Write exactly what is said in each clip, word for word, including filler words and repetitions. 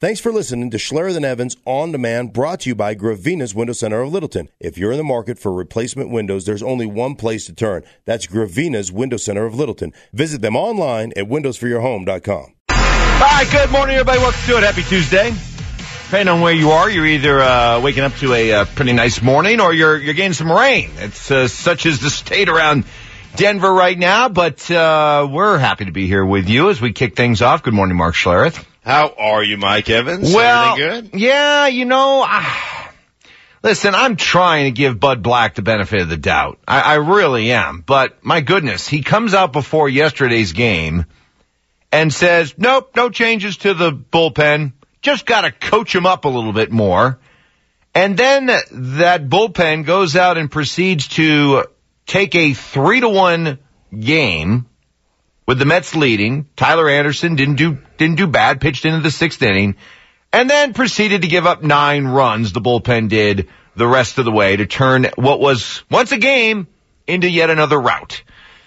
Thanks for listening to Schlereth and Evans On Demand, brought to you by Gravina's Window Center of Littleton. If you're in the market for replacement windows, there's only one place to turn. That's Gravina's Window Center of Littleton. Visit them online at windows for your home dot com. All right, good morning, everybody. Welcome to it. Happy Tuesday. Depending on where you are, you're either uh, waking up to a uh, pretty nice morning or you're you're getting some rain. It's uh, such as the state around Denver right now, but uh, we're happy to be here with you as we kick things off. Good morning, Mark Schlereth. How are you, Mike Evans? Well, everything good? Yeah, you know, I, listen, I'm trying to give Bud Black the benefit of the doubt. I, I really am. But my goodness, he comes out before yesterday's game and says, nope, no changes to the bullpen. Just got to coach him up a little bit more. And then that bullpen goes out and proceeds to take a three to one game with the Mets leading. Tyler Anderson didn't do didn't do bad, pitched into the sixth inning, and then proceeded to give up nine runs, the bullpen did, the rest of the way to turn what was once a game into yet another rout.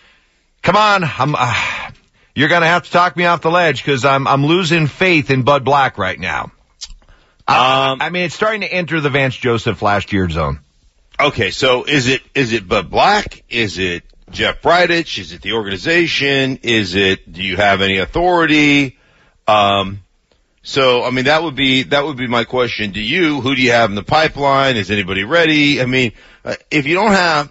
Come on, I'm, uh, you're going to have to talk me off the ledge because I'm I'm losing faith in Bud Black right now. Um, I, I mean, it's starting to enter the Vance Joseph last year zone. Okay, so is it is it Bud Black? Is it Jeff Bridich? Is it the organization? Is it, do you have any authority? Um, so, I mean, that would be, that would be my question to you. Who do you have in the pipeline? Is anybody ready? I mean, uh, if you don't have,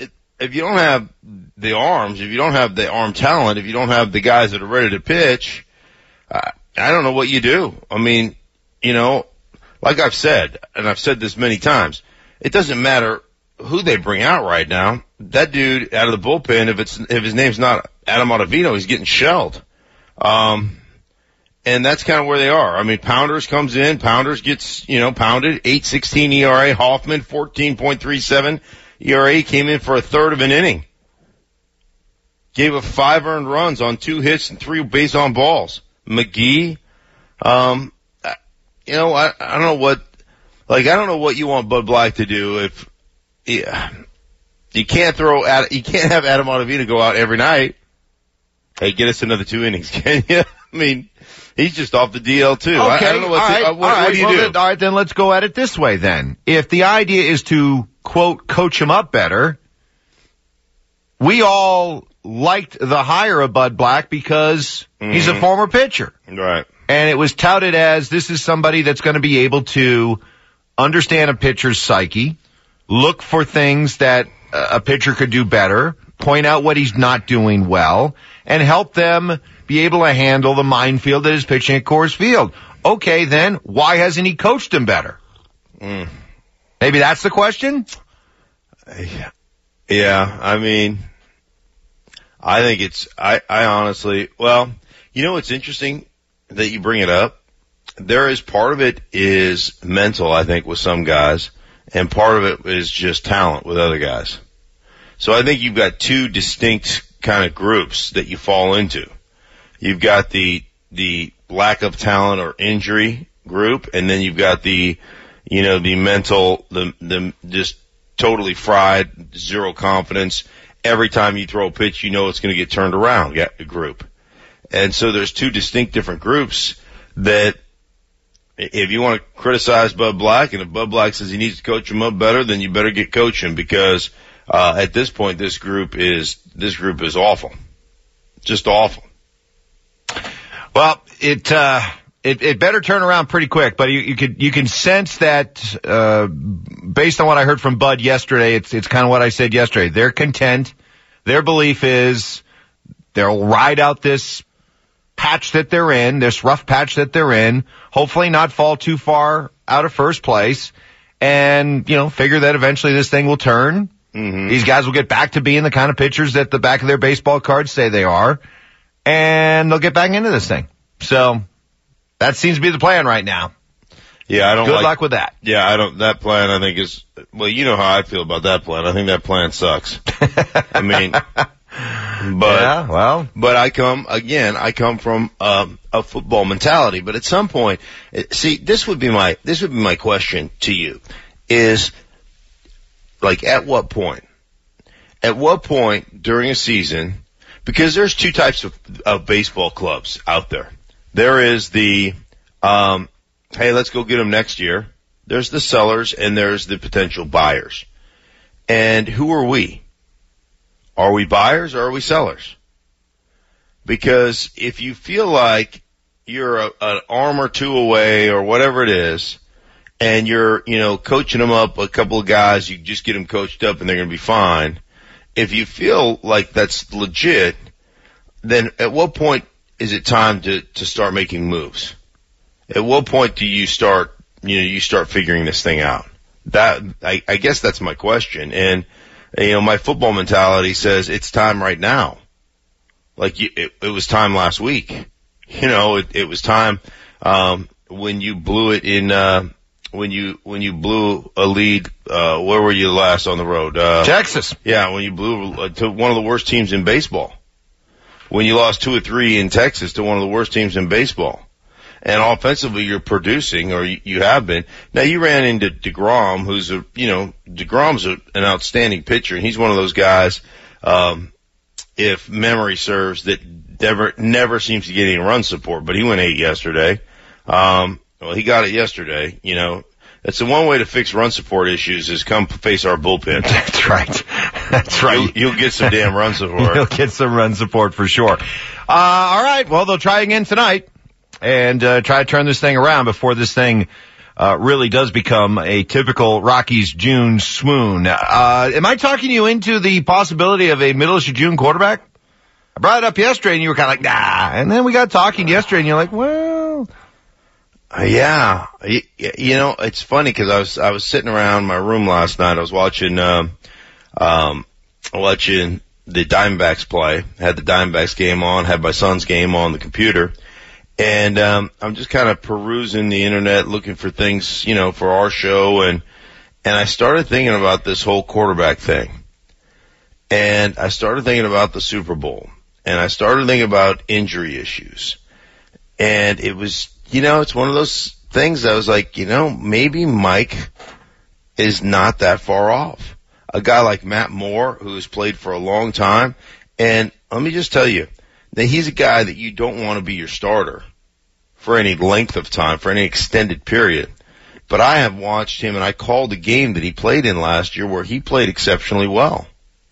if you don't have the arms, if you don't have the arm talent, if you don't have the guys that are ready to pitch, uh, I don't know what you do. I mean, you know, like I've said, and I've said this many times, it doesn't matter who they bring out right now. That dude out of the bullpen, if it's, if his name's not Adam Ottavino, he's getting shelled. Um, and that's kind of where they are. I mean, Pounders comes in, Pounders gets, you know, pounded, eight sixteen E R A. Hoffman, fourteen point three seven E R A, came in for a third of an inning. Gave up five earned runs on two hits and three base on balls. McGee, um, you know, I, I don't know what, like, I don't know what you want Bud Black to do if, yeah. You can't throw at, you can't have Adam Ottavino go out every night. Hey, get us another two innings, can you? I mean, he's just off the D L too. Okay, I, I don't know what, all right, to, uh, what, all right, what do you well, do? Then, all right, then let's go at it this way then. If the idea is to, quote, coach him up better, we all liked the hire of Bud Black because mm-hmm. he's a former pitcher. Right. And it was touted as this is somebody that's going to be able to understand a pitcher's psyche, look for things that a pitcher could do better, point out what he's not doing well, and help them be able to handle the minefield that is pitching at Coors Field. Okay, then, why hasn't he coached him better? Mm. Maybe that's the question? Yeah, yeah, I mean, I think it's, I, I honestly, well, you know what's interesting that you bring it up? There is part of it is mental, I think, with some guys. And part of it is just talent with other guys. So I think you've got two distinct kind of groups that you fall into. You've got the, the lack of talent or injury group, and then you've got the, you know, the mental, the, the just totally fried, zero confidence. Every time you throw a pitch, you know it's going to get turned around group. And so there's two distinct different groups that, if you want to criticize Bud Black, and if Bud Black says he needs to coach him up better, then you better get coaching because, uh, at this point, this group is, this group is awful. Just awful. Well, it, uh, it, it better turn around pretty quick, but you, you could, you can sense that, uh, based on what I heard from Bud yesterday, it's, it's kind of what I said yesterday. They're content. Their belief is they'll ride out this patch that they're in, this rough patch that they're in, hopefully not fall too far out of first place, and, you know, figure that eventually this thing will turn. Mm-hmm. These guys will get back to being the kind of pitchers that the back of their baseball cards say they are, and they'll get back into this thing. So, that seems to be the plan right now. Yeah, I don't Good like, luck with that. Yeah, I don't, that plan I think is, well, you know how I feel about that plan. I think that plan sucks. I mean, But, yeah, well, but I come, again, I come from, um, a football mentality, but at some point, see, this would be my, this would be my question to you is, like, at what point, at what point during a season, because there's two types of, of baseball clubs out there. There is the, um, hey, let's go get him next year. There's the sellers and there's the potential buyers. And who are we? Are we buyers or are we sellers? Because if you feel like you're a, an arm or two away or whatever it is, and you're, you know, coaching them up, a couple of guys, you just get them coached up and they're going to be fine. If you feel like that's legit, then at what point is it time to, to start making moves? At what point do you start, you know, you start figuring this thing out? That, I, I guess that's my question. And, you know, my football mentality says it's time right now. Like you, it, it was time last week. You know, it, it was time, um, when you blew it in, uh, when you, when you blew a lead, uh, where were you last on the road? Uh, Texas. Yeah, when you blew uh, to one of the worst teams in baseball. When you lost two or three in Texas to one of the worst teams in baseball. And offensively, you're producing, or you, you have been. Now, you ran into DeGrom, who's a, you know, DeGrom's a, an outstanding pitcher, and he's one of those guys, um, if memory serves, that never, never seems to get any run support, but he went eight yesterday. Um, well, he got it yesterday, you know. That's the one way to fix run support issues is come face our bullpen. That's right. That's right. You'll, you'll get some damn run support. You'll get some run support for sure. Uh, all right. Well, they'll try again tonight and, uh, try to turn this thing around before this thing, uh, really does become a typical Rockies June swoon. Uh, am I talking you into the possibility of a middle-ish of June quarterback? I brought it up yesterday and you were kind of like, nah. And then we got talking yesterday and you're like, well, Uh, yeah, you, you know, it's funny because I was I was sitting around my room last night. I was watching um, um, watching the Diamondbacks play. Had the Diamondbacks game on. Had my son's game on the computer, and um, I'm just kind of perusing the internet, looking for things, you know, for our show, and and I started thinking about this whole quarterback thing, and I started thinking about the Super Bowl, and I started thinking about injury issues, and it was. You know, it's one of those things I was like, you know, maybe Mike is not that far off. A guy like Matt Moore, who has played for a long time, and let me just tell you, that he's a guy that you don't want to be your starter for any length of time, for any extended period. But I have watched him, and I called the game that he played in last year where he played exceptionally well.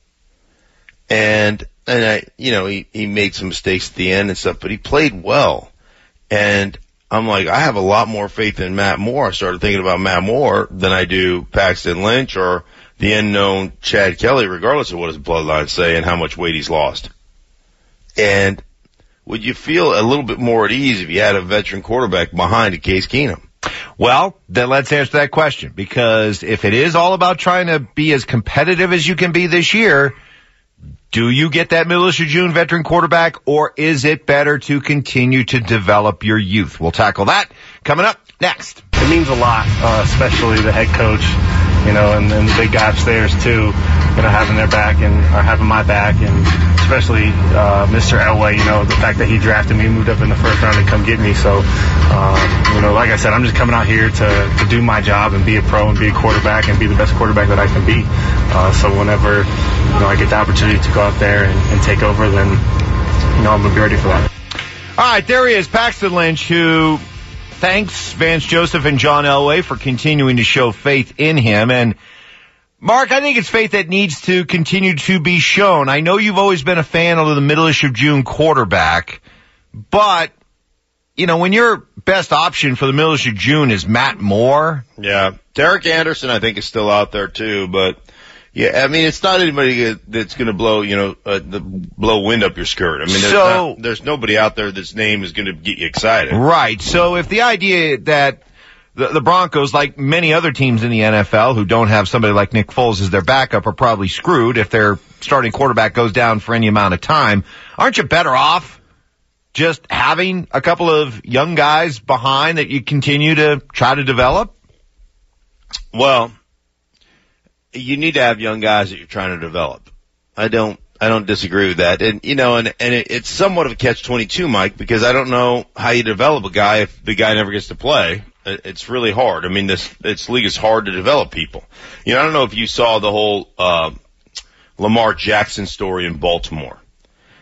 And, and I, you know, he, he made some mistakes at the end and stuff, but he played well. And I'm like, I have a lot more faith in Matt Moore. I started thinking about Matt Moore than I do Paxton Lynch or the unknown Chad Kelly, regardless of what his bloodlines say and how much weight he's lost. And would you feel a little bit more at ease if you had a veteran quarterback behind a Case Keenum? Well, then let's answer that question, because if it is all about trying to be as competitive as you can be this year, do you get that middle-ish of June veteran quarterback, or is it better to continue to develop your youth? We'll tackle that coming up next. It means a lot, uh, especially the head coach, you know, and, and the big guy upstairs too, you know, having their back and or having my back, and especially uh, Mister Elway, you know, the fact that he drafted me, moved up in the first round to come get me. So, uh, you know, like I said, I'm just coming out here to, to do my job and be a pro and be a quarterback and be the best quarterback that I can be. Uh, so whenever, you know, I get the opportunity to go out there and, and take over, then, you know, I'm going to be ready for that. All right, there he is, Paxton Lynch, who thanks Vance Joseph and John Elway for continuing to show faith in him. And Mark, I think it's faith that needs to continue to be shown. I know you've always been a fan of the middle-ish of June quarterback, but, you know, when your best option for the middle-ish of June is Matt Moore. Yeah. Derek Anderson, I think, is still out there too, but yeah, I mean, it's not anybody that's going to blow, you know, uh, the, blow wind up your skirt. I mean, there's, so, not, there's nobody out there that's name is going to get you excited. Right. So if the idea that the, the Broncos, like many other teams in the N F L who don't have somebody like Nick Foles as their backup, are probably screwed if their starting quarterback goes down for any amount of time, aren't you better off just having a couple of young guys behind that you continue to try to develop? Well, you need to have young guys that you're trying to develop. I don't, I don't disagree with that. And, you know, and, and it, it's somewhat of a catch twenty-two, Mike, because I don't know how you develop a guy if the guy never gets to play. It's really hard. I mean, this, this league is hard to develop people. You know, I don't know if you saw the whole, uh, Lamar Jackson story in Baltimore.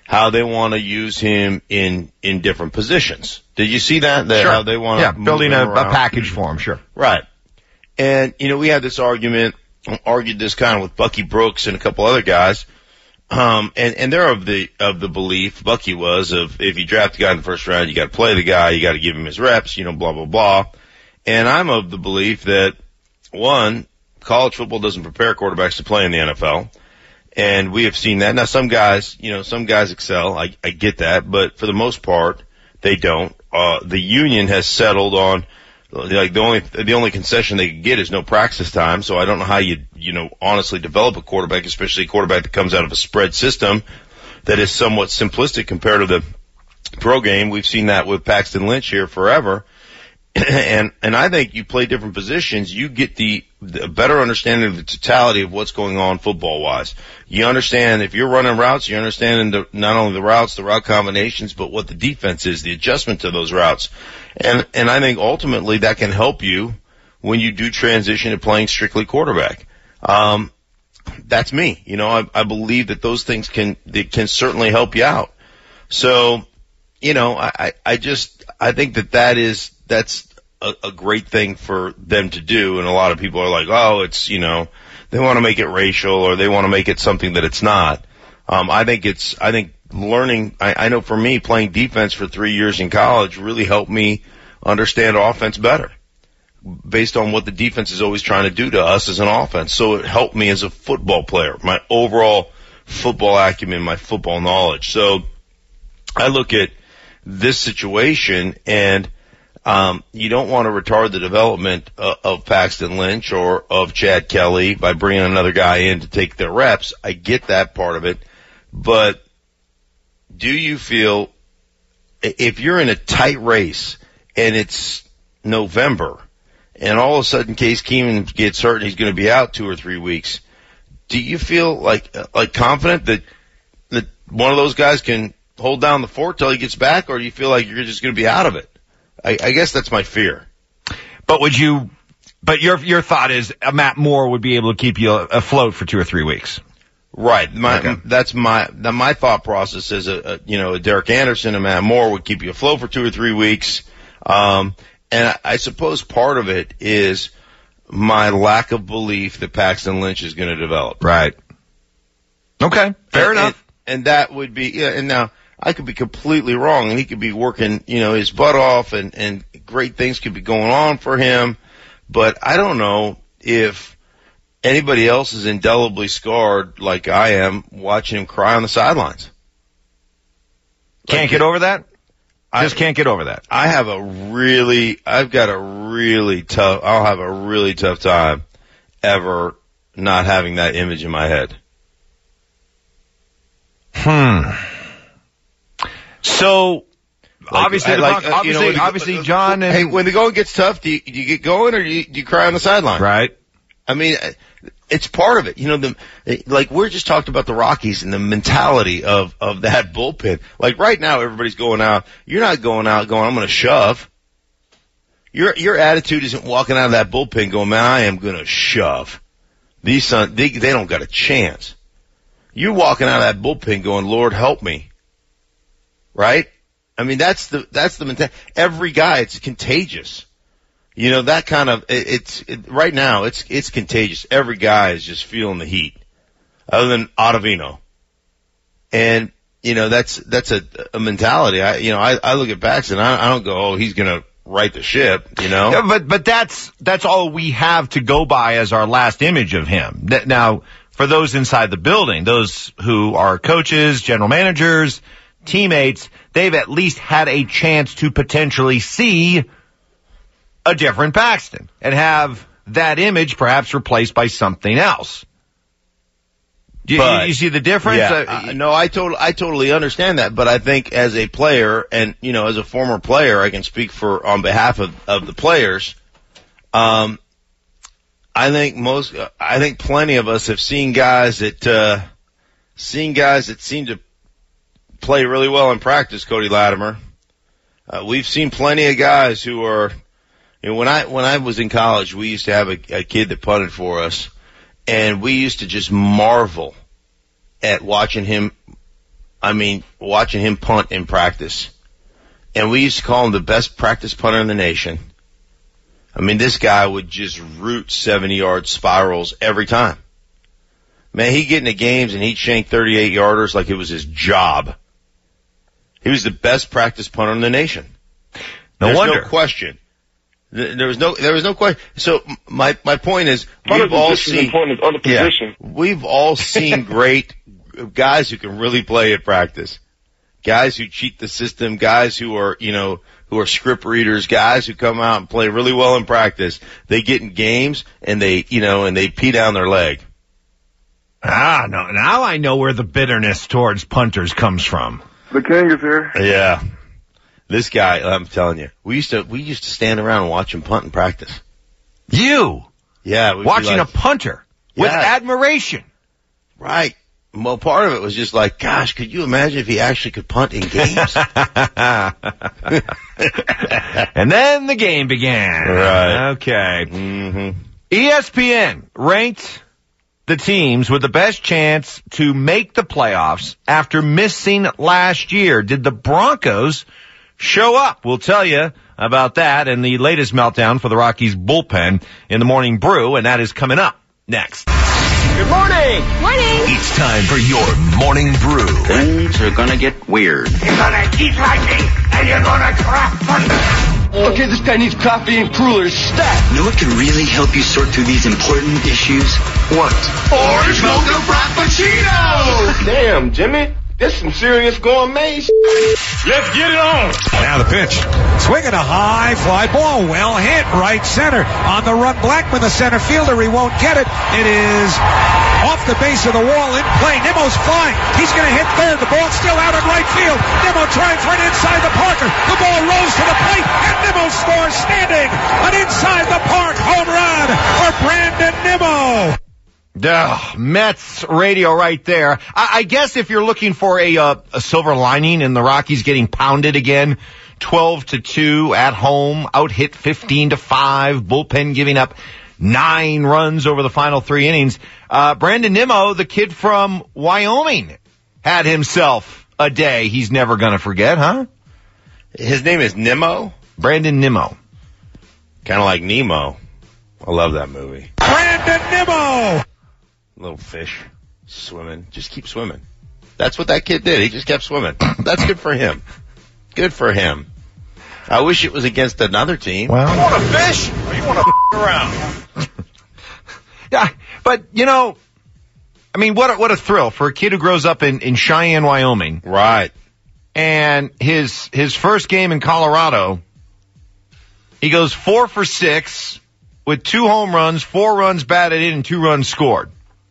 how they want to use him in, in different positions. Did you see that? that sure. How they want to yeah, building a, a package for him, sure. Right. And, you know, we had this argument, argued this kind of with Bucky Brooks and a couple other guys. Um, and, and they're of the, of the belief, Bucky was, of if you draft a guy in the first round, you got to play the guy, you got to give him his reps, you know, blah, blah, blah. And I'm of the belief that, one, college football doesn't prepare quarterbacks to play in the N F L. And we have seen that. Now, some guys, you know, some guys excel. I, I get that. But for the most part, they don't. Uh, the union has settled on, like, the only, the only concession they can get is no practice time. So I don't know how you, you know, honestly develop a quarterback, especially a quarterback that comes out of a spread system that is somewhat simplistic compared to the pro game. We've seen that with Paxton Lynch here forever. And, and I think you play different positions, you get the, the better understanding of the totality of what's going on football wise. You understand if you're running routes, you understand the, not only the routes, the route combinations, but what the defense is, the adjustment to those routes. And, and I think ultimately that can help you when you do transition to playing strictly quarterback. Um, that's me. You know, I, I believe that those things can, they can certainly help you out. So, you know, I, I just, I think that that is, that's a, a great thing for them to do. And a lot of people are like, oh, it's, you know, they want to make it racial or they want to make it something that it's not. Um, I think it's, I think learning, I, I know for me, playing defense for three years in college really helped me understand offense better based on what the defense is always trying to do to us as an offense. So it helped me as a football player, my overall football acumen, my football knowledge. So I look at this situation and, Um, you don't want to retard the development uh, of Paxton Lynch or of Chad Kelly by bringing another guy in to take their reps. I get that part of it. But do you feel if you're in a tight race and it's November and all of a sudden Case Keenum gets hurt and he's going to be out two or three weeks, do you feel like, like confident that, that one of those guys can hold down the fort till he gets back, or do you feel like you're just going to be out of it? I, I guess that's my fear. But would you, but your, your thought is uh, Matt Moore would be able to keep you afloat for two or three weeks. Right. My, okay. That's my, the, my thought process is a, a, you know, a Derek Anderson and Matt Moore would keep you afloat for two or three weeks. Um, and I, I suppose part of it is my lack of belief that Paxton Lynch is going to develop. Right. Okay. Fair and, enough. And, and that would be, yeah, and now, I could be completely wrong, and he could be working, you know, his butt off, and, and great things could be going on for him. But I don't know if anybody else is indelibly scarred like I am watching him cry on the sidelines. Can't like, get over that? I just can't get over that. I have a really, I've got a really tough, I'll have a really tough time ever not having that image in my head. Hmm. So, like, obviously, like, the, uh, obviously, you know, obviously, uh, John and... Hey, when the going gets tough, do you, do you get going or do you, do you cry on the sideline? Right. I mean, it's part of it. You know, the, like we're just talked about the Rockies and the mentality of, of that bullpen. Like right now, everybody's going out. You're not going out going, I'm going to shove. Your, your attitude isn't walking out of that bullpen going, man, I am going to shove. These son, they, they don't got a chance. You're walking out of that bullpen going, Lord, help me. Right? I mean, that's the, that's the mentality. Every guy, it's contagious. You know, that kind of, it, it's, it, right now, it's, it's contagious. Every guy is just feeling the heat. Other than Ottavino. And, you know, that's, that's a, a mentality. I, you know, I, I look at Paxton, I, I don't go, oh, he's gonna right the ship, you know? Yeah, but, but that's, that's all we have to go by as our last image of him. Now, for those inside the building, those who are coaches, general managers, teammates, they've at least had a chance to potentially see a different Paxton and have that image perhaps replaced by something else. Do you, but, you see the difference? Yeah, Uh, uh, no, I totally, I totally understand that, but I think as a player and, you know, as a former player, I can speak for, on behalf of, of the players. Um, I think most, I think plenty of us have seen guys that, uh, seen guys that seem to play really well in practice, Cody Latimer. Uh, we've seen plenty of guys who are, you know, when I, when I was in college, we used to have a, a kid that punted for us, and we used to just marvel at watching him I mean, watching him punt in practice. And we used to call him the best practice punter in the nation. I mean, this guy would just root seventy-yard spirals every time. Man, he'd get into games and he'd shank thirty-eight yarders like it was his job. He was the best practice punter in the nation. No There's wonder. no question. There was no, there was no question. So my, my point is, Punter's we've all just as seen, important as other yeah, position. we've all seen great guys who can really play at practice. Guys who cheat the system, guys who are, you know, who are script readers, guys who come out and play really well in practice. They get in games and they, you know, and they pee down their leg. Ah, no, now I know where the bitterness towards punters comes from. The king is here. Yeah. This guy, I'm telling you, we used to, we used to stand around and watch him punt in practice. You Yeah. we'd be watching like, a punter with Yeah. admiration. Right. Well, part of it was just like, gosh, could you imagine if he actually could punt in games? And then the game began. Right. Okay. Mm-hmm. E S P N ranked the teams with the best chance to make the playoffs after missing last year. Did the Broncos show up? We'll tell you about that and the latest meltdown for the Rockies bullpen in the Morning Brew, and that is coming up next. Good morning. Morning. It's time for your Morning Brew. Things are gonna get weird. You're gonna eat lightning, and you're gonna crap thunder. Okay, this guy needs coffee and crullers stat. You know what can really help you sort through these important issues? What? Orange mocha frappuccino. Damn, Jimmy. That's some serious gourmet. Let's get it on. Now the pitch. Swinging a high fly ball. Well hit. Right center. On the run, Blackman, the center fielder. He won't get it. It is off the base of the wall in play. Nimmo's flying. He's going to hit third. The ball's still out in right field. Nimmo trying for an inside the Parker. The ball rolls to the plate, and Nimmo scores standing. An inside the park home run for Brandon Nimmo. Ugh, Mets radio right there. I, I guess if you're looking for a, uh, a silver lining in the Rockies getting pounded again, twelve to two at home, out hit fifteen to five, bullpen giving up nine runs over the final three innings. Uh, Brandon Nimmo, the kid from Wyoming, had himself a day he's never gonna forget, huh? His name is Nimmo. Brandon Nimmo. Kind of like Nemo. I love that movie. Brandon Nimmo. Little fish swimming. Just keep swimming. That's what that kid did. He just kept swimming. That's good for him. Good for him. I wish it was against another team. Well, You want to fish, or you want to f- around? yeah, but you know, I mean, what a, what a thrill for a kid who grows up in, in Cheyenne, Wyoming, Right. and his his first game in Colorado, he goes four for six with two home runs, four runs batted in, and two runs scored.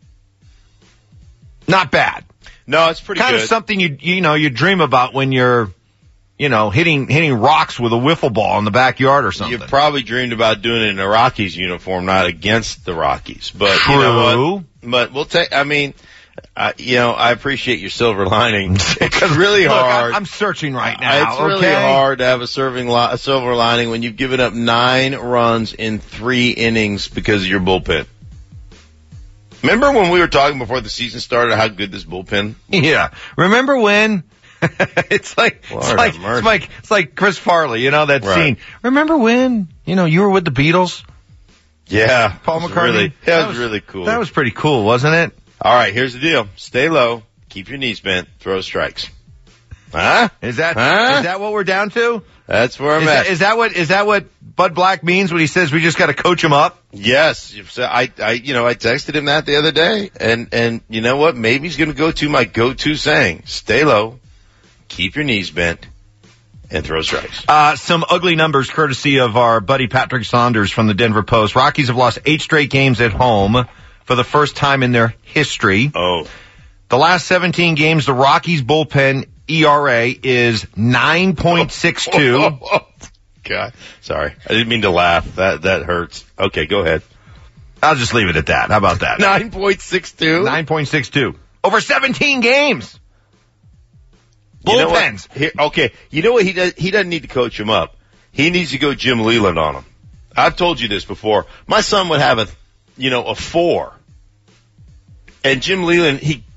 Not bad. No, it's pretty Kind good. of something you you know you dream about when you're, you know, hitting hitting rocks with a wiffle ball in the backyard or something. You probably dreamed about doing it in a Rockies uniform, not against the Rockies. But True. you know what? But we'll take. I mean, uh, you know, I appreciate your silver lining. It's really Look, hard. I, I'm searching right now. It's really okay? hard to have a serving li- a silver lining when you've given up nine runs in three innings because of your bullpen. Remember when we were talking before the season started how good this bullpen? Yeah. Remember when? it's like Lord it's like have mercy. it's like it's like Chris Farley, you know that Right. scene. Remember when, you know, you were with the Beatles? Yeah, Paul it was McCartney. Really, that, was, really cool. That was pretty cool, wasn't it? All right. Here's the deal: stay low, keep your knees bent, throw strikes. Huh? Is that Huh? is that what we're down to? That's where I'm Is at. that, is that what is that what Bud Black means when he says we just got to coach him up? Yes, so I, I, you know, I texted him that the other day, and and you know what? Maybe he's going to go to my go-to saying: stay low, keep your knees bent, and throw strikes. Uh, some ugly numbers courtesy of our buddy Patrick Saunders from the Denver Post. Rockies have lost eight straight games at home for the first time in their history. Oh, The last seventeen games, the Rockies bullpen E R A is nine point six two. God, sorry, I didn't mean to laugh. That that hurts. Okay, go ahead. I'll just leave it at that. How about that? Nine point six two. nine point six two. Over seventeen games. You know what? Bullpens. Here, okay, you know what? He does. He doesn't need to coach him up. He needs to go Jim Leland on him. I've told you this before. My son would have a, you know, a four, and Jim Leland he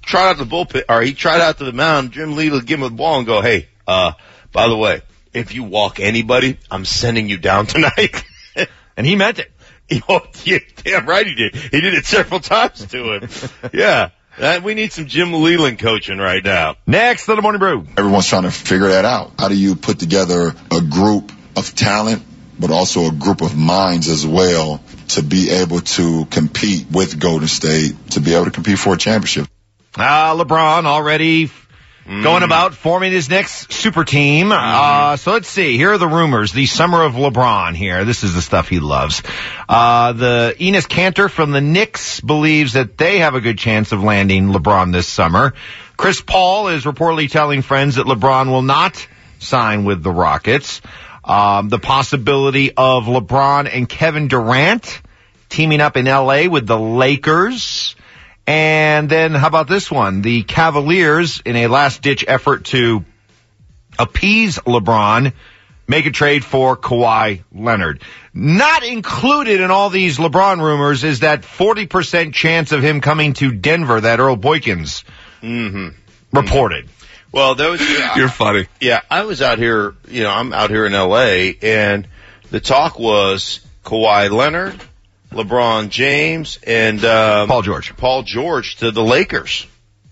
trot out the bullpen, or he'd trot out to the mound. Jim Lee would give him the ball and go, "Hey, uh, by the way, if you walk anybody, I'm sending you down tonight." And he meant it. Oh, yeah, damn right he did. He did it several times to him. Yeah. That, we need some Jim Leland coaching right now. Next on the Morning Brew. Everyone's trying to figure that out. How do you put together a group of talent, but also a group of minds as well, to be able to compete with Golden State, to be able to compete for a championship? Ah, uh, LeBron already mm. going about forming his next super team. Mm. Uh, so let's see. Here are the rumors. The summer of LeBron here. This is the stuff he loves. Uh, the Enes Kanter from the Knicks believes that they have a good chance of landing LeBron this summer. Chris Paul is reportedly telling friends that LeBron will not sign with the Rockets. Um, the possibility of LeBron and Kevin Durant teaming up in L A with the Lakers. And then how about this one? The Cavaliers, in a last-ditch effort to appease LeBron, make a trade for Kawhi Leonard. Not included in all these LeBron rumors is that forty percent chance of him coming to Denver that Earl Boykins mm-hmm. reported. Well, that was, yeah, You're funny. Yeah, I was out here, you know, I'm out here in L A, and the talk was Kawhi Leonard, LeBron James, and um, Paul George. Paul George to the Lakers.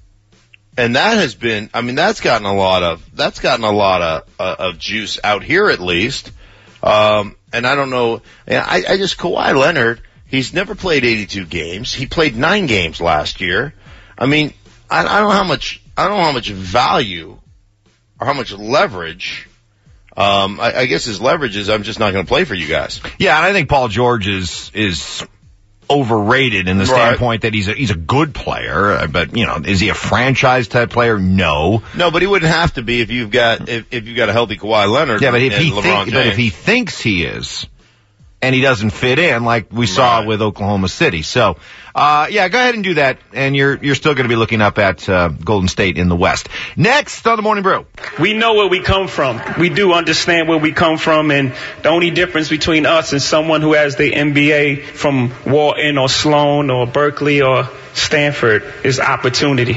And that has been, I mean, that's gotten a lot of, that's gotten a lot of, uh, of juice out here at least. Um, and I don't know, I, I just, Kawhi Leonard, he's never played eighty-two games. He played nine games last year. I mean, I, I don't know how much, I don't know how much value or how much leverage, um, I, I guess his leverage is I'm just not going to play for you guys. Yeah, and I think Paul George is, is overrated in the right. standpoint that he's a, he's a good player, but, you know, is he a franchise type player? No. No, but he wouldn't have to be if you've got, if, if you've got a healthy Kawhi Leonard. Yeah, but if and he LeBron think, James. but if he thinks he is, and he doesn't fit in like we saw right. with Oklahoma City. So, uh, yeah, go ahead and do that, and you're, you're still going to be looking up at, uh, Golden State in the West. Next on the Morning Brew. We know where we come from. We do understand where we come from, and the only difference between us and someone who has the M B A from Wharton or Sloan or Berkeley or Stanford is opportunity.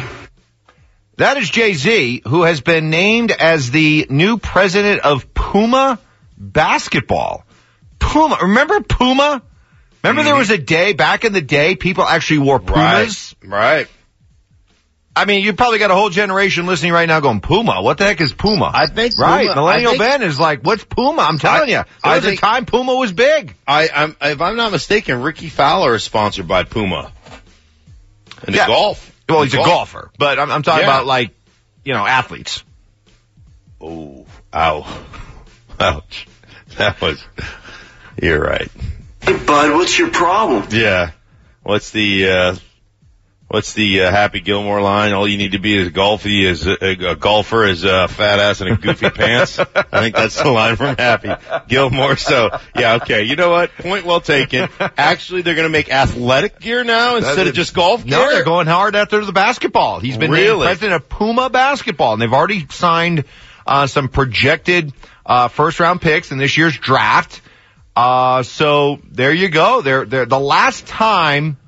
That is Jay-Z, who has been named as the new president of Puma Basketball. Puma. Remember Puma? Remember mm-hmm. there was a day, back in the day, people actually wore Pumas? Right. right. I mean, you probably got a whole generation listening right now going, Puma? What the heck is Puma? I think Right. Puma, Millennial think, Ben is like, what's Puma? I'm telling I, you. There I was think, a time Puma was big. I, I'm, if I'm not mistaken, Ricky Fowler is sponsored by Puma. In yeah. the golf. Well, he's golf. a golfer. But I'm, I'm talking yeah. about, like, you know, athletes. Oh, ow. Ouch. That was... You're right. Hey, bud, what's your problem? Yeah. What's the, uh, what's the, uh, Happy Gilmore line? All you need to be is golfy is a, a, a golfer is a fat ass and a goofy pants. I think that's the line from Happy Gilmore. So, yeah, okay. You know what? Point well taken. Actually, they're going to make athletic gear now instead that's of just golf gear. No, they're going hard after the basketball. He's been really? named president of Puma Basketball, and they've already signed, uh, some projected, uh, first round picks in this year's draft. Uh, so there you go. They're, they're, the last time,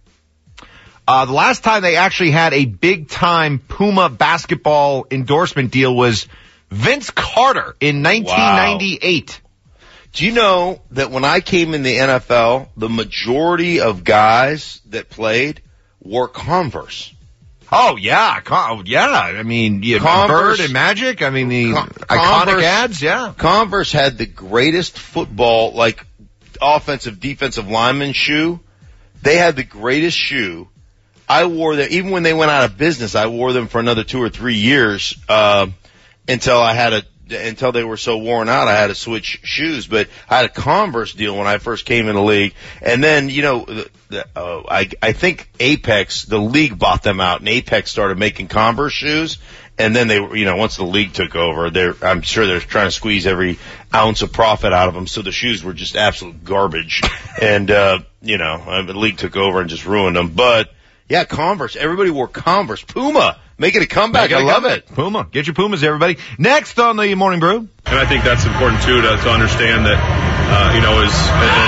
uh, the last time they actually had a big time Puma basketball endorsement deal was Vince Carter in nineteen ninety-eight. Wow. Do you know that when I came in the N F L, the majority of guys that played wore Converse? Oh yeah, Con- yeah. I mean, you Converse, Bird and Magic. I mean, the Con- iconic Converse, ads. Yeah, Converse had the greatest football, like offensive, defensive lineman shoe. They had the greatest shoe. I wore them even when they went out of business. I wore them for another two or three years uh, until I had a until they were so worn out. I had to switch shoes, but I had a Converse deal when I first came in the league, and then you know. The, The, uh, I, I think Apex, the league bought them out, and Apex started making Converse shoes, and then they were, you know, once the league took over, they're, I'm sure they're trying to squeeze every ounce of profit out of them, so the shoes were just absolute garbage, and, uh, you know, uh, the league took over and just ruined them, but, yeah, Converse, everybody wore Converse. Puma, making a comeback, I love it. Puma, get your Pumas, everybody. Next on the Morning Brew. And I think that's important, too, to, to understand that, uh, you know, as, as a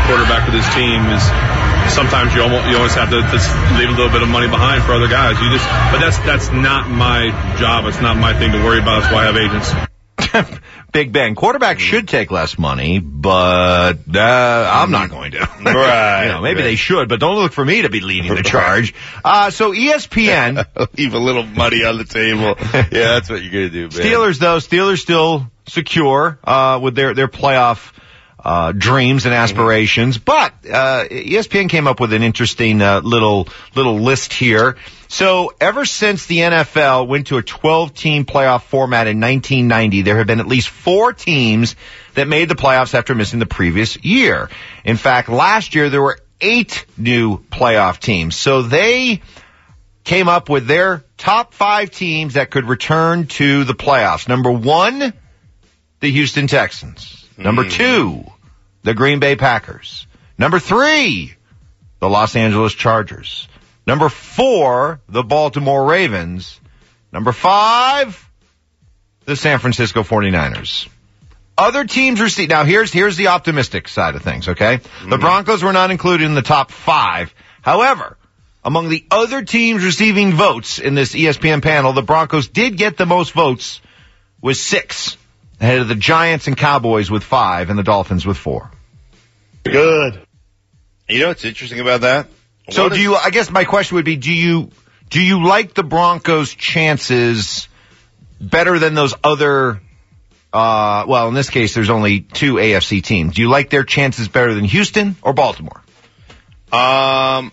quarterback of this team is sometimes you almost you always have to just leave a little bit of money behind for other guys. You just, but that's that's not my job. It's not my thing to worry about. That's why I have agents. Big Ben. Quarterbacks should take less money, but uh, I'm not going to. Right. You know, maybe right. they should, but don't look for me to be leading the charge. Uh, so E S P N. Leave a little money on the table. Yeah, that's what you're going to do, man. Steelers, though, Steelers still secure uh, with their, their playoff uh, dreams and aspirations. Mm-hmm. But uh, E S P N came up with an interesting uh, little little list here. So ever since the N F L went to a twelve-team playoff format in nineteen ninety, there have been at least four teams that made the playoffs after missing the previous year. In fact, last year there were eight new playoff teams. So they came up with their top five teams that could return to the playoffs. Number one, the Houston Texans. Number mm. two, the Green Bay Packers. Number three, the Los Angeles Chargers. Number four, the Baltimore Ravens. Number five, the San Francisco forty-niners. Other teams receive, now here's, here's the optimistic side of things, okay? Mm-hmm. The Broncos were not included in the top five. However, among the other teams receiving votes in this E S P N panel, the Broncos did get the most votes with six, ahead of the Giants and Cowboys with five and the Dolphins with four. Good. You know what's interesting about that? So what do is, you, I guess my question would be, do you, do you like the Broncos' chances better than those other, uh, well, in this case, there's only two A F C teams. Do you like their chances better than Houston or Baltimore? Um,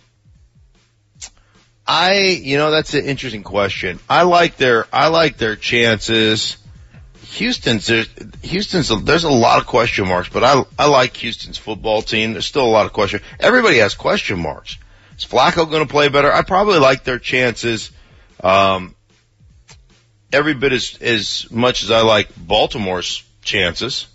I, you know, that's an interesting question. I like their, I like their chances. Houston's, there's, Houston's, there's a lot of question marks, but I, I like Houston's football team. There's still a lot of question. Everybody has question marks. Is Flacco going to play better? I probably like their chances, um, every bit as, as much as I like Baltimore's chances,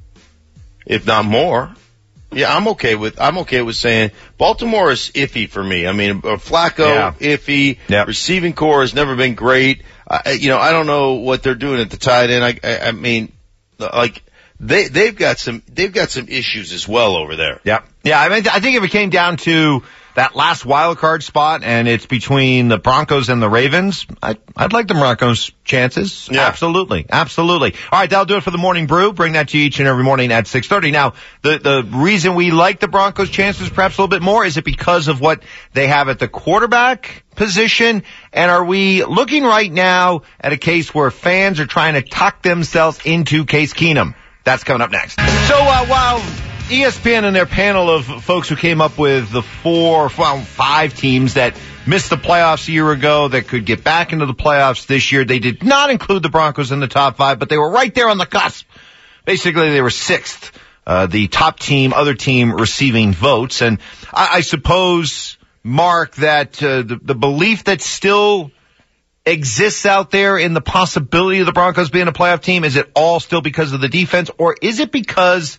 if not more. Yeah, I'm okay with, I'm okay with saying Baltimore is iffy for me. I mean, Flacco, yeah. iffy. Yep. Receiving core has never been great. I, you know, I don't know what they're doing at the tight end. I, I, I mean, like, they, they've got some, they've got some issues as well over there. Yeah. Yeah, I mean, I think if it came down to that last wild card spot and it's between the Broncos and the Ravens, I, I'd like the Broncos' chances. Yeah. Absolutely. Absolutely. All right, that'll do it for the Morning Brew. Bring that to you each and every morning at six thirty. Now, the, the reason we like the Broncos' chances perhaps a little bit more, is it because of what they have at the quarterback position? And are we looking right now at a case where fans are trying to tuck themselves into Case Keenum? That's coming up next. So, uh, while E S P N and their panel of folks who came up with the four, well, five teams that missed the playoffs a year ago that could get back into the playoffs this year, they did not include the Broncos in the top five, but they were right there on the cusp. Basically, they were sixth, uh, the top team, other team receiving votes. And I, I suppose, Mark, that uh, the, the belief that still exists out there in the possibility of the Broncos being a playoff team, is it all still because of the defense, or is it because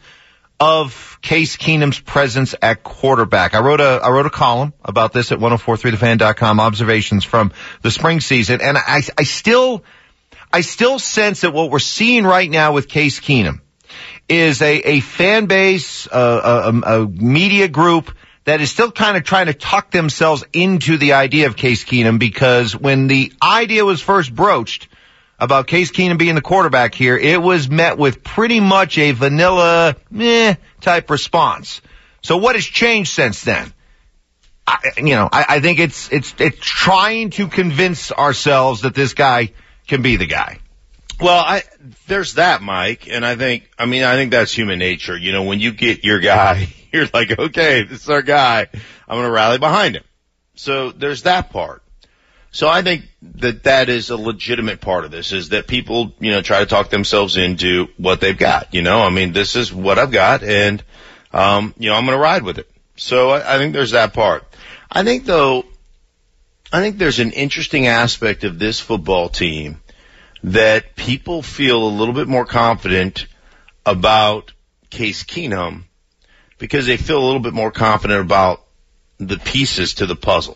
of Case Keenum's presence at quarterback? I wrote a, I wrote a column about this at ten forty-three the fan dot com, observations from the spring season. And I, I still, I still sense that what we're seeing right now with Case Keenum is a, a fan base, uh, a, a media group that is still kind of trying to tuck themselves into the idea of Case Keenum, because when the idea was first broached about Case Keenum being the quarterback here, it was met with pretty much a vanilla, meh, type response. So what has changed since then? I, you know, I, I think it's, it's, it's trying to convince ourselves that this guy can be the guy. Well, I, there's that, Mike, and I think, I mean, I think that's human nature. You know, when you get your guy, you're like, okay, this is our guy. I'm going to rally behind him. So there's that part. So I think that that is a legitimate part of this, is that people, you know, try to talk themselves into what they've got. You know, I mean, this is what I've got, and, um, you know, I'm going to ride with it. So I, I think there's that part. I think, though, I think there's an interesting aspect of this football team that people feel a little bit more confident about Case Keenum because they feel a little bit more confident about the pieces to the puzzle.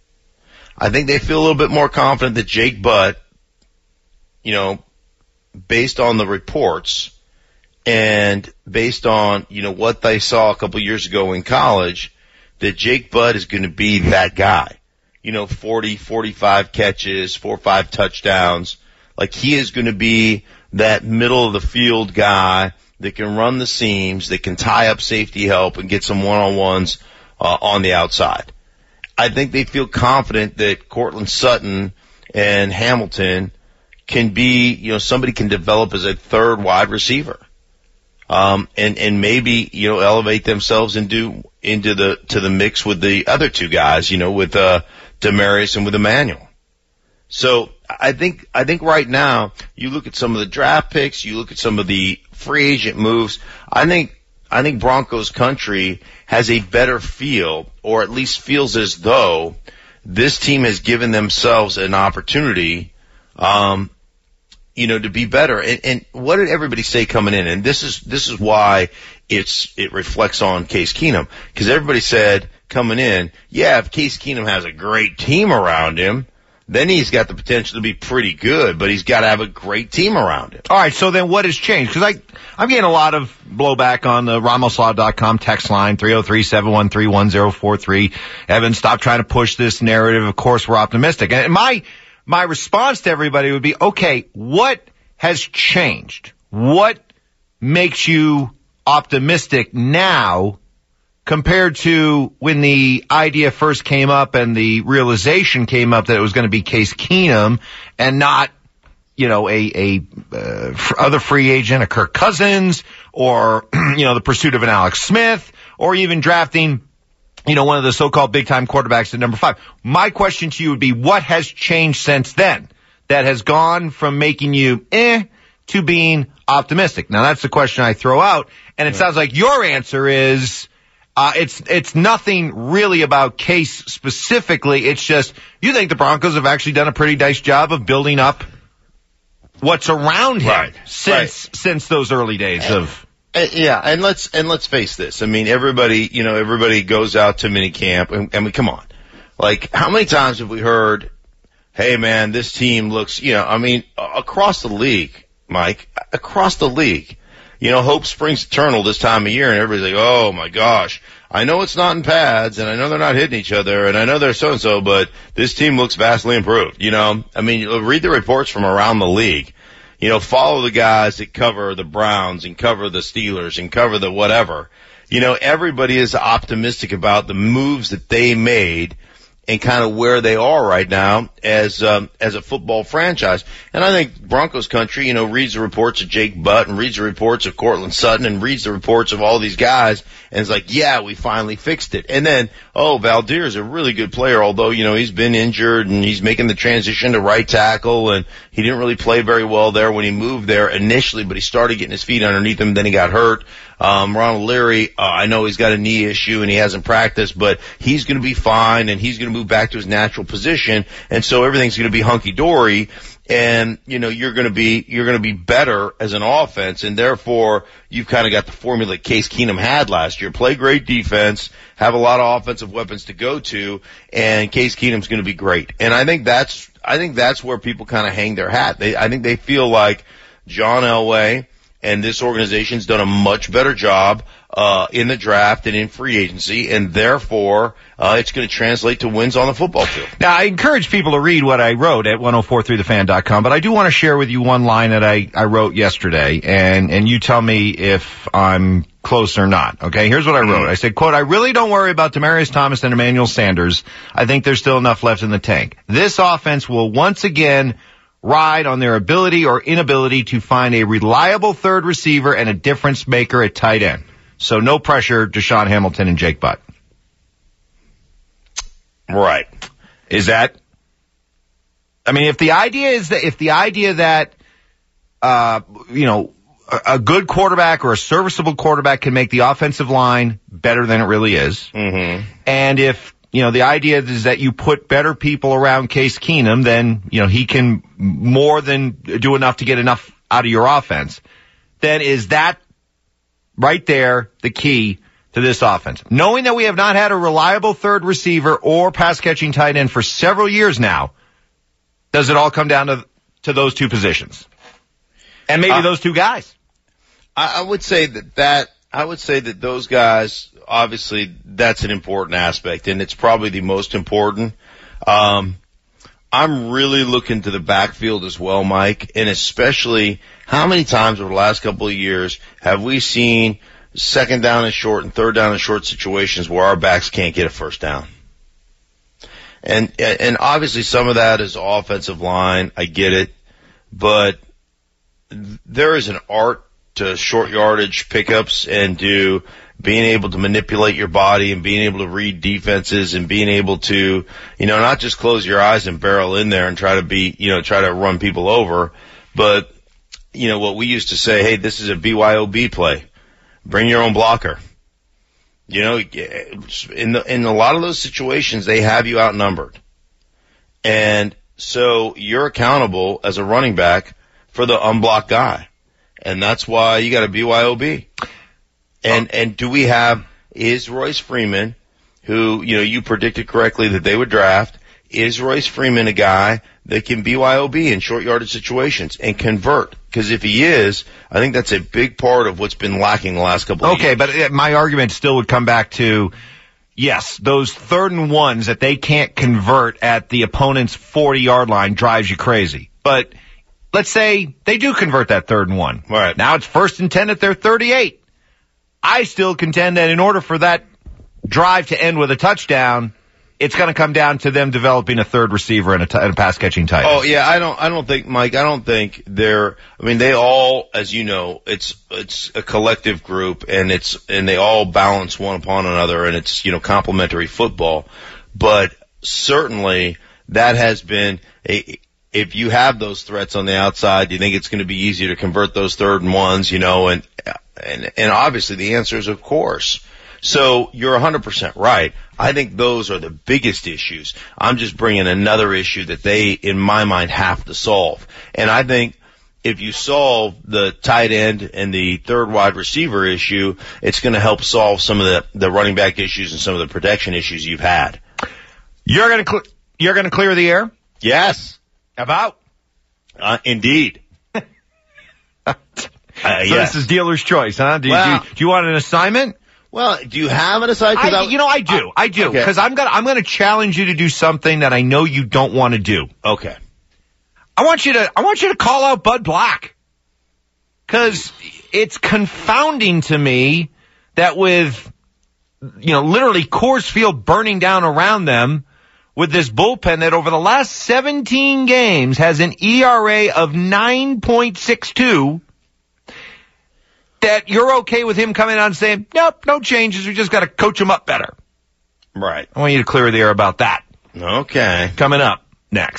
I think they feel a little bit more confident that Jake Butt, you know, based on the reports and based on, you know, what they saw a couple years ago in college, that Jake Butt is going to be that guy. You know, forty, forty-five catches, four or five touchdowns. Like, he is going to be that middle of the field guy that can run the seams, that can tie up safety help and get some one-on-ones uh, on the outside. I think they feel confident that Cortland Sutton and Hamilton can be, you know, somebody can develop as a third wide receiver. Um, and, and maybe, you know, elevate themselves into, into the, to the mix with the other two guys, you know, with, uh, Demarius and with Emmanuel. So I think, I think right now, you look at some of the draft picks, you look at some of the free agent moves, I think, I think Broncos country has a better feel, or at least feels as though this team has given themselves an opportunity, um, you know, to be better. And, and what did everybody say coming in? And this is, this is why it's, it reflects on Case Keenum. Cause everybody said coming in, yeah, if Case Keenum has a great team around him, then he's got the potential to be pretty good, but he's got to have a great team around him. All right, so then what has changed? Because I, I'm getting a lot of blowback on the Ramos Law dot com text line, three oh three, seven one three, one oh four three. Evan, stop trying to push this narrative. Of course, we're optimistic. And my, my response to everybody would be, okay, what has changed? What makes you optimistic now compared to when the idea first came up and the realization came up that it was going to be Case Keenum and not, you know, a, a, uh, other free agent, a Kirk Cousins, or, you know, the pursuit of an Alex Smith, or even drafting, you know, one of the so-called big-time quarterbacks at number five. My question to you would be, what has changed since then that has gone from making you eh to being optimistic? Now, that's the question I throw out, and it yeah. sounds like your answer is, Uh, it's, it's nothing really about Case specifically. It's just, you think the Broncos have actually done a pretty nice job of building up what's around him right. since, right. since those early days and, of. And, yeah, and let's, and let's face this. I mean, everybody, you know, everybody goes out to minicamp, and, and we, come on. Like, how many times have we heard, hey man, this team looks, you know, I mean, across the league, Mike, across the league. You know, hope springs eternal this time of year, and everybody's like, oh my gosh, I know it's not in pads, and I know they're not hitting each other, and I know they're so-and-so, but this team looks vastly improved, you know? I mean, read the reports from around the league. You know, follow the guys that cover the Browns and cover the Steelers and cover the whatever. You know, everybody is optimistic about the moves that they made and kind of where they are right now as um, as a football franchise. And I think Broncos country, you know, reads the reports of Jake Butt and reads the reports of Cortland Sutton and reads the reports of all these guys and is like, yeah, we finally fixed it. And then, oh, Valdir is a really good player, although, you know, he's been injured and he's making the transition to right tackle, and he didn't really play very well there when he moved there initially, but he started getting his feet underneath him, then he got hurt. Um, Ronald Leary, uh, I know he's got a knee issue and he hasn't practiced, but he's going to be fine and he's going to move back to his natural position. And so everything's going to be hunky dory. And, you know, you're going to be, you're going to be better as an offense. And therefore you've kind of got the formula Case Keenum had last year. Play great defense, have a lot of offensive weapons to go to, and Case Keenum's going to be great. And I think that's, I think that's where people kind of hang their hat. They, I think they feel like John Elway and this organization's done a much better job uh in the draft and in free agency, and therefore uh it's going to translate to wins on the football field. Now, I encourage people to read what I wrote at ten forty-three the fan dot com, but I do want to share with you one line that I, I wrote yesterday, and, and you tell me if I'm close or not. Okay, here's what I wrote. I said, quote, I really don't worry about Demaryius Thomas and Emmanuel Sanders. I think there's still enough left in the tank. This offense will once again ride on their ability or inability to find a reliable third receiver and a difference maker at tight end. So no pressure, Deshaun Hamilton and Jake Butt. Right. Is that, I mean, if the idea is that, if the idea that, uh, you know, a, a good quarterback or a serviceable quarterback can make the offensive line better than it really is. Mm-hmm. And if, you know, the idea is that you put better people around Case Keenum, then, you know, he can more than do enough to get enough out of your offense. Then is that right there the key to this offense? Knowing that we have not had a reliable third receiver or pass-catching tight end for several years now, does it all come down to to those two positions? And maybe uh, those two guys? I, I would say that that I would say that those guys, obviously, that's an important aspect, and it's probably the most important. Um, I'm really looking to the backfield as well, Mike, and especially how many times over the last couple of years have we seen second down and short and third down and short situations where our backs can't get a first down? And and obviously some of that is offensive line. I get it, but there is an art to short yardage pickups and to being able to manipulate your body and being able to read defenses and being able to, you know, not just close your eyes and barrel in there and try to be, you know, try to run people over, but, you know, what we used to say, hey, this is a B Y O B play. Bring your own blocker. You know, in the, in a lot of those situations, they have you outnumbered. And so you're accountable as a running back for the unblocked guy. And that's why you got a B Y O B. And, and do we have, is Royce Freeman, who, you know, you predicted correctly that they would draft, is Royce Freeman a guy that can B Y O B in short yardage situations and convert? Because if he is, I think that's a big part of what's been lacking the last couple of okay, years. Okay, but my argument still would come back to, yes, those third and ones that they can't convert at the opponent's forty-yard line drives you crazy. But let's say they do convert that third and one. Right. Now it's first and ten at their thirty-eight. I still contend that in order for that drive to end with a touchdown, it's going to come down to them developing a third receiver and a, t- and a pass-catching tight end. Oh, yeah, I don't, I don't think, Mike, I don't think they're, I mean, they all, as you know, it's, it's a collective group and it's, and they all balance one upon another and it's, you know, complementary football. But certainly that has been a, if you have those threats on the outside, do you think it's going to be easier to convert those third and ones, you know, and, and, and obviously the answer is of course. So you're one hundred percent right. I think those are the biggest issues. I'm just bringing another issue that they, in my mind, have to solve. And I think if you solve the tight end and the third wide receiver issue, it's going to help solve some of the, the running back issues and some of the protection issues you've had. You're going to cl- you're going to clear the air? Yes. About? Uh, indeed. Uh, so yes. This is dealer's choice, huh? Do you, well, do, you, do you want an assignment? Well, do you have an assignment? I, you know, I do. I do. Because okay. I'm gonna, I'm gonna challenge you to do something that I know you don't want to do. Okay. I want you to, I want you to call out Bud Black. Cause it's confounding to me that with, you know, literally Coors Field burning down around them, with this bullpen that over the last seventeen games has an E R A of nine point six two, that you're okay with him coming out and saying, nope, no changes, we just got to coach him up better. Right. I want you to clear the air about that. Okay. Coming up next.